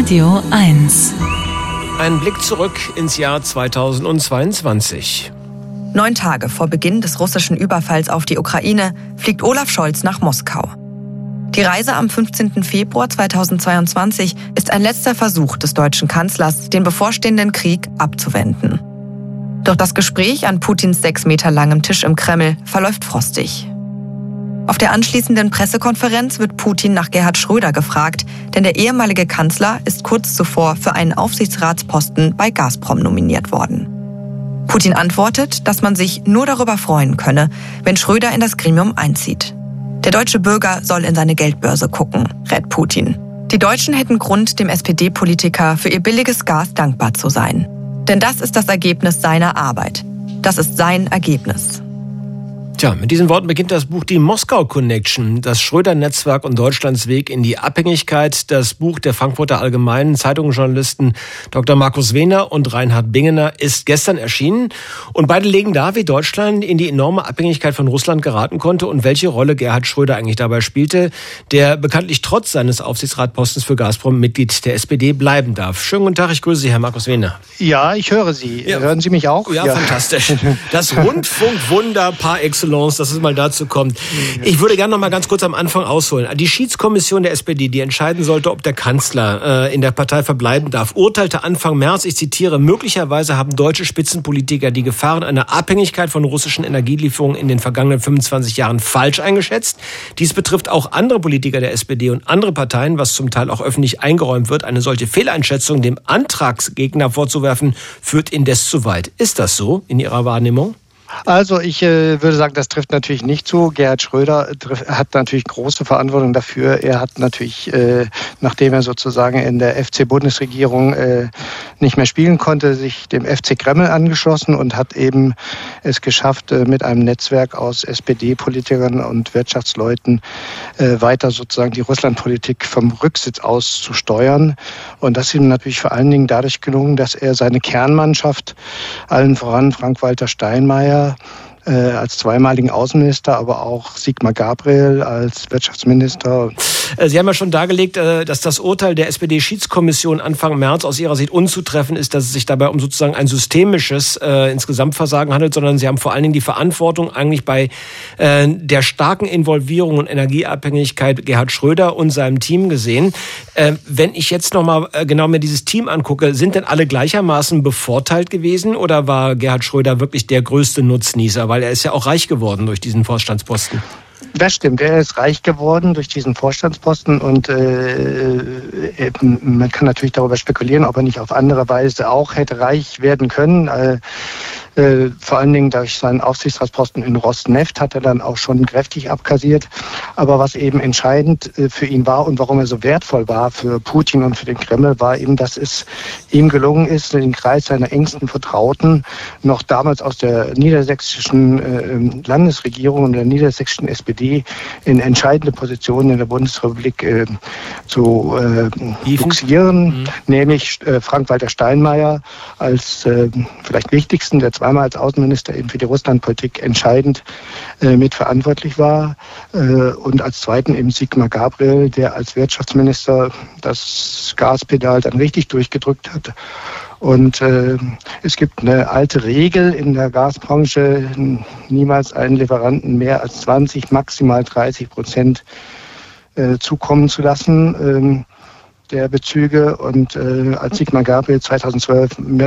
Radio 1. Ein Blick zurück ins Jahr 2022. 9 Tage vor Beginn des russischen Überfalls auf die Ukraine fliegt Olaf Scholz nach Moskau. Die Reise am 15. Februar 2022 ist ein letzter Versuch des deutschen Kanzlers, den bevorstehenden Krieg abzuwenden. Doch das Gespräch an Putins 6 Meter langem Tisch im Kreml verläuft frostig. Auf der anschließenden Pressekonferenz wird Putin nach Gerhard Schröder gefragt, denn der ehemalige Kanzler ist kurz zuvor für einen Aufsichtsratsposten bei Gazprom nominiert worden. Putin antwortet, dass man sich nur darüber freuen könne, wenn Schröder in das Gremium einzieht. Der deutsche Bürger soll in seine Geldbörse gucken, rät Putin. Die Deutschen hätten Grund, dem SPD-Politiker für ihr billiges Gas dankbar zu sein. Denn das ist das Ergebnis seiner Arbeit. Das ist sein Ergebnis. Tja, mit diesen Worten beginnt das Buch Die Moskau Connection, das Schröder-Netzwerk und Deutschlands Weg in die Abhängigkeit. Das Buch der Frankfurter Allgemeinen Zeitungsjournalisten Dr. Markus Wehner und Reinhard Bingener ist gestern erschienen. Und beide legen dar, wie Deutschland in die enorme Abhängigkeit von Russland geraten konnte und welche Rolle Gerhard Schröder eigentlich dabei spielte, der bekanntlich trotz seines Aufsichtsratpostens für Gazprom Mitglied der SPD bleiben darf. Schönen guten Tag, ich grüße Sie, Herr Markus Wehner. Ja, ich höre Sie. Ja. Hören Sie mich auch? Ja, fantastisch. Das Rundfunkwunder par excellence, dass es mal dazu kommt. Ich würde gerne noch mal ganz kurz am Anfang ausholen. Die Schiedskommission der SPD, die entscheiden sollte, ob der Kanzler in der Partei verbleiben darf, urteilte Anfang März, ich zitiere, möglicherweise haben deutsche Spitzenpolitiker die Gefahren einer Abhängigkeit von russischen Energielieferungen in den vergangenen 25 Jahren falsch eingeschätzt. Dies betrifft auch andere Politiker der SPD und andere Parteien, was zum Teil auch öffentlich eingeräumt wird. Eine solche Fehleinschätzung dem Antragsgegner vorzuwerfen, führt indes zu weit. Ist das so in Ihrer Wahrnehmung? Also ich würde sagen, das trifft natürlich nicht zu. Gerhard Schröder hat natürlich große Verantwortung dafür. Er hat natürlich, nachdem er sozusagen in der FC-Bundesregierung nicht mehr spielen konnte, sich dem FC Kreml angeschlossen und hat eben es geschafft, mit einem Netzwerk aus SPD-Politikern und Wirtschaftsleuten weiter sozusagen die Russlandpolitik vom Rücksitz aus zu steuern. Und das ist ihm natürlich vor allen Dingen dadurch gelungen, dass er seine Kernmannschaft, allen voran Frank-Walter Steinmeier, als zweimaligen Außenminister, aber auch Sigmar Gabriel als Wirtschaftsminister. Sie haben ja schon dargelegt, dass das Urteil der SPD-Schiedskommission Anfang März aus Ihrer Sicht unzutreffend ist, dass es sich dabei um sozusagen ein systemisches Insgesamtversagen handelt, sondern Sie haben vor allen Dingen die Verantwortung eigentlich bei der starken Involvierung und Energieabhängigkeit Gerhard Schröder und seinem Team gesehen. Wenn ich jetzt nochmal genau mir dieses Team angucke, sind denn alle gleichermaßen bevorteilt gewesen oder war Gerhard Schröder wirklich der größte Nutznießer? Weil er ist ja auch reich geworden durch diesen Vorstandsposten. Das stimmt, er ist reich geworden durch diesen Vorstandsposten und man kann natürlich darüber spekulieren, ob er nicht auf andere Weise auch hätte reich werden können. Vor allen Dingen durch seinen Aufsichtsratsposten in Rosneft hat er dann auch schon kräftig abkassiert. Aber was eben entscheidend für ihn war und warum er so wertvoll war für Putin und für den Kreml, war eben, dass es ihm gelungen ist, den Kreis seiner engsten Vertrauten noch damals aus der niedersächsischen Landesregierung und der niedersächsischen SPD in entscheidende Positionen in der Bundesrepublik zu buxieren. Nämlich Frank-Walter Steinmeier als vielleicht wichtigsten, der zweimal als Außenminister eben für die Russlandpolitik entscheidend mitverantwortlich war und als zweiten eben Sigmar Gabriel, der als Wirtschaftsminister das Gaspedal dann richtig durchgedrückt hat. Und es gibt eine alte Regel in der Gasbranche, niemals einen Lieferanten mehr als 20, maximal 30% zukommen zu lassen der Bezüge. Und als Sigmar Gabriel 2013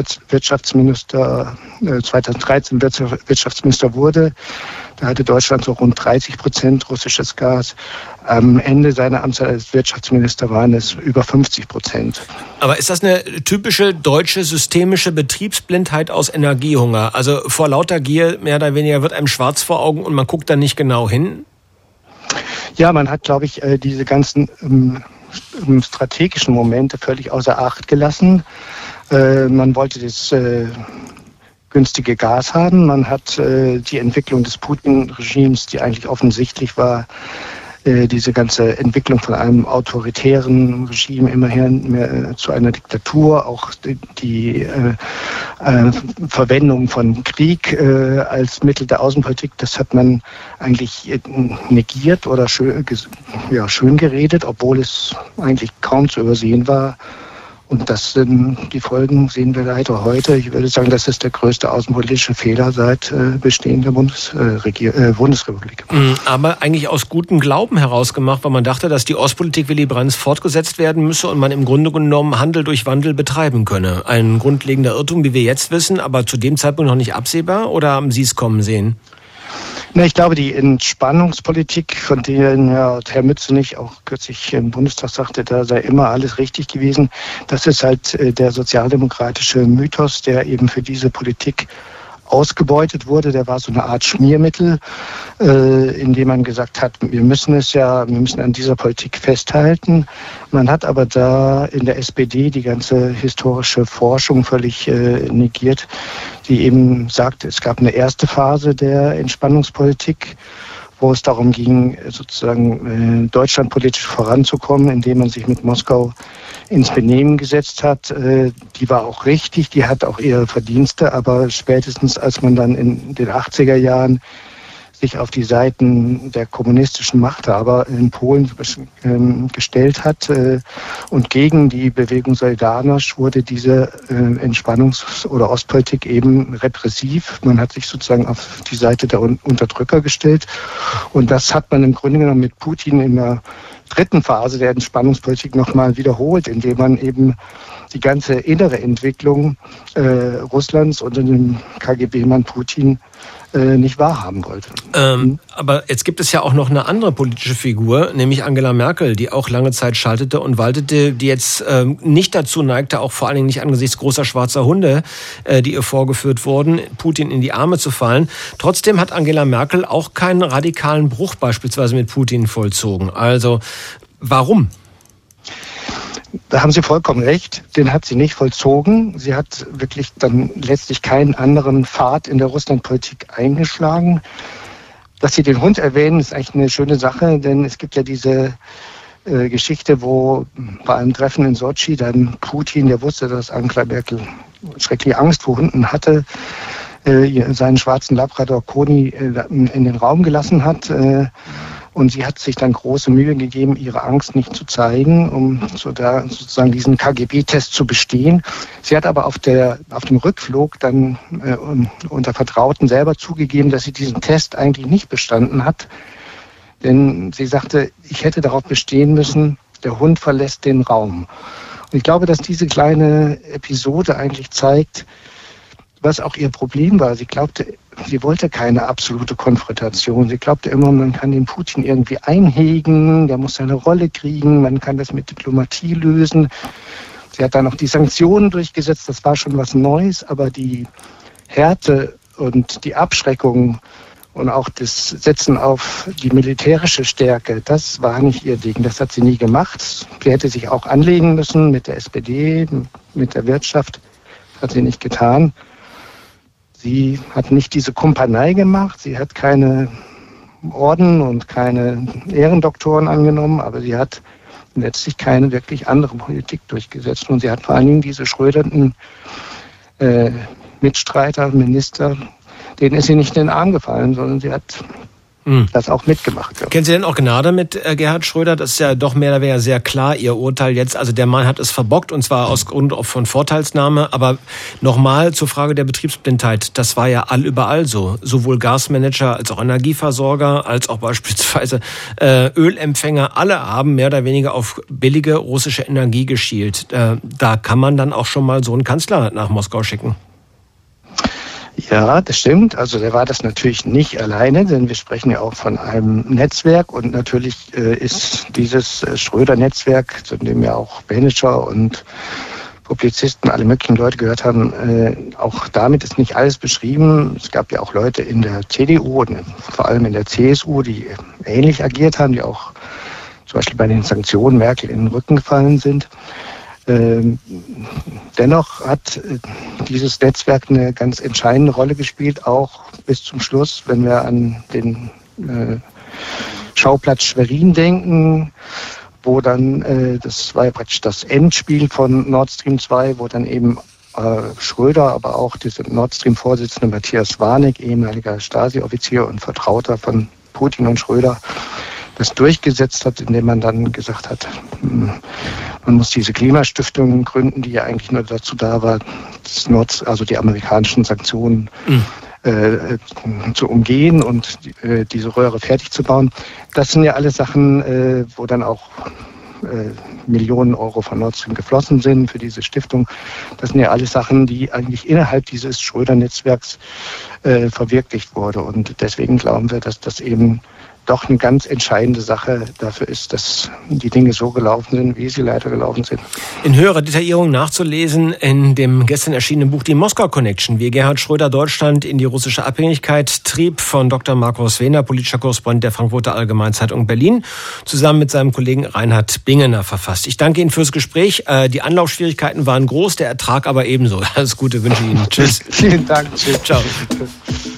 Wirtschaftsminister wurde, da hatte Deutschland so rund 30% russisches Gas. Am Ende seiner Amtszeit als Wirtschaftsminister waren es über 50%. Aber ist das eine typische deutsche systemische Betriebsblindheit aus Energiehunger? Also vor lauter Gier mehr oder weniger wird einem schwarz vor Augen und man guckt dann nicht genau hin? Ja, man hat, glaube ich, diese ganzen strategischen Momente völlig außer Acht gelassen. Man wollte das günstige Gas haben. Man hat die Entwicklung des Putin-Regimes, die eigentlich offensichtlich war, diese ganze Entwicklung von einem autoritären Regime immerhin mehr zu einer Diktatur, auch die Verwendung von Krieg als Mittel der Außenpolitik, das hat man eigentlich negiert oder schön geredet, obwohl es eigentlich kaum zu übersehen war. Und die Folgen sehen wir leider heute. Ich würde sagen, das ist der größte außenpolitische Fehler seit Bestehen der Bundesrepublik. Aber eigentlich aus gutem Glauben herausgemacht, weil man dachte, dass die Ostpolitik Willy Brandts fortgesetzt werden müsse und man im Grunde genommen Handel durch Wandel betreiben könne. Ein grundlegender Irrtum, wie wir jetzt wissen, aber zu dem Zeitpunkt noch nicht absehbar, oder haben Sie es kommen sehen? Na, ich glaube, die Entspannungspolitik, von der Herr Mützenich auch kürzlich im Bundestag sagte, da sei immer alles richtig gewesen, das ist halt der sozialdemokratische Mythos, der eben für diese Politik ausgebeutet wurde. Der war so eine Art Schmiermittel, in dem man gesagt hat, wir müssen an dieser Politik festhalten. Man hat aber da in der SPD die ganze historische Forschung völlig negiert, die eben sagt, es gab eine erste Phase der Entspannungspolitik, wo es darum ging, sozusagen Deutschland politisch voranzukommen, indem man sich mit Moskau ins Benehmen gesetzt hat. Die war auch richtig, die hat auch ihre Verdienste, aber spätestens als man dann in den 80er Jahren sich auf die Seiten der kommunistischen Machthaber in Polen gestellt hat und gegen die Bewegung Solidarność, wurde diese Entspannungs- oder Ostpolitik eben repressiv. Man hat sich sozusagen auf die Seite der Unterdrücker gestellt und das hat man im Grunde genommen mit Putin in der dritten Phase der Entspannungspolitik nochmal wiederholt, indem man eben die ganze innere Entwicklung Russlands unter dem KGB-Mann Putin nicht wahrhaben wollte. Aber jetzt gibt es ja auch noch eine andere politische Figur, nämlich Angela Merkel, die auch lange Zeit schaltete und waltete, die jetzt nicht dazu neigte, auch vor allen Dingen nicht angesichts großer schwarzer Hunde, die ihr vorgeführt wurden, Putin in die Arme zu fallen. Trotzdem hat Angela Merkel auch keinen radikalen Bruch beispielsweise mit Putin vollzogen. Also warum? Da haben Sie vollkommen recht, den hat sie nicht vollzogen. Sie hat wirklich dann letztlich keinen anderen Pfad in der Russlandpolitik eingeschlagen. Dass Sie den Hund erwähnen, ist eigentlich eine schöne Sache, denn es gibt ja diese Geschichte, wo bei einem Treffen in Sotschi dann Putin, der wusste, dass Angela Merkel schreckliche Angst vor Hunden hatte, seinen schwarzen Labrador Koni in den Raum gelassen hat. Und sie hat sich dann große Mühe gegeben, ihre Angst nicht zu zeigen, um sozusagen diesen KGB-Test zu bestehen. Sie hat aber auf dem Rückflug dann unter Vertrauten selber zugegeben, dass sie diesen Test eigentlich nicht bestanden hat. Denn sie sagte, ich hätte darauf bestehen müssen, der Hund verlässt den Raum. Und ich glaube, dass diese kleine Episode eigentlich zeigt, was auch ihr Problem war. Sie wollte keine absolute Konfrontation. Sie glaubte immer, man kann den Putin irgendwie einhegen, der muss seine Rolle kriegen, man kann das mit Diplomatie lösen. Sie hat dann noch die Sanktionen durchgesetzt, das war schon was Neues, aber die Härte und die Abschreckung und auch das Setzen auf die militärische Stärke, das war nicht ihr Ding, das hat sie nie gemacht. Sie hätte sich auch anlegen müssen mit der SPD, mit der Wirtschaft, das hat sie nicht getan. Sie hat nicht diese Kumpanei gemacht, sie hat keine Orden und keine Ehrendoktoren angenommen, aber sie hat letztlich keine wirklich andere Politik durchgesetzt. Und sie hat vor allen Dingen diese schrödernden Mitstreiter, Minister, denen ist sie nicht in den Arm gefallen, sondern sie hat das auch mitgemacht. Ja. Kennen Sie denn auch Gnade mit Gerhard Schröder? Das ist ja doch mehr oder weniger sehr klar, Ihr Urteil jetzt. Also der Mann hat es verbockt und zwar aus Grund von Vorteilsnahme. Aber nochmal zur Frage der Betriebsblindheit. Das war ja allüberall so. Sowohl Gasmanager als auch Energieversorger, als auch beispielsweise Ölempfänger. Alle haben mehr oder weniger auf billige russische Energie geschielt. Da kann man dann auch schon mal so einen Kanzler nach Moskau schicken. Ja, das stimmt. Also der war das natürlich nicht alleine, denn wir sprechen ja auch von einem Netzwerk und natürlich ist dieses Schröder-Netzwerk, zu dem ja auch Manager und Publizisten, alle möglichen Leute gehört haben, auch damit ist nicht alles beschrieben. Es gab ja auch Leute in der CDU und vor allem in der CSU, die ähnlich agiert haben, die auch zum Beispiel bei den Sanktionen Merkel in den Rücken gefallen sind. Dennoch hat dieses Netzwerk eine ganz entscheidende Rolle gespielt, auch bis zum Schluss, wenn wir an den Schauplatz Schwerin denken, wo dann, das war ja praktisch das Endspiel von Nord Stream 2, wo dann eben Schröder, aber auch dieser Nord Stream-Vorsitzende Matthias Warneck, ehemaliger Stasi-Offizier und Vertrauter von Putin und Schröder, das durchgesetzt hat, indem man dann gesagt hat, man muss diese Klimastiftung gründen, die ja eigentlich nur dazu da war, also die amerikanischen Sanktionen zu umgehen und diese Röhre fertig zu bauen. Das sind ja alle Sachen, wo dann auch Millionen Euro von Nord Stream geflossen sind für diese Stiftung. Das sind ja alles Sachen, die eigentlich innerhalb dieses Schröder-Netzwerks verwirklicht wurde. Und deswegen glauben wir, dass das eben doch eine ganz entscheidende Sache dafür ist, dass die Dinge so gelaufen sind, wie sie leider gelaufen sind. In höherer Detaillierung nachzulesen in dem gestern erschienenen Buch Die Moskau Connection, wie Gerhard Schröder Deutschland in die russische Abhängigkeit trieb, von Dr. Markus Wehner, politischer Korrespondent der Frankfurter Allgemeinen Zeitung Berlin, zusammen mit seinem Kollegen Reinhard Bingener verfasst. Ich danke Ihnen fürs Gespräch. Die Anlaufschwierigkeiten waren groß, der Ertrag aber ebenso. Alles Gute wünsche ich Ihnen. Tschüss. Vielen Dank. Tschüss. Ciao.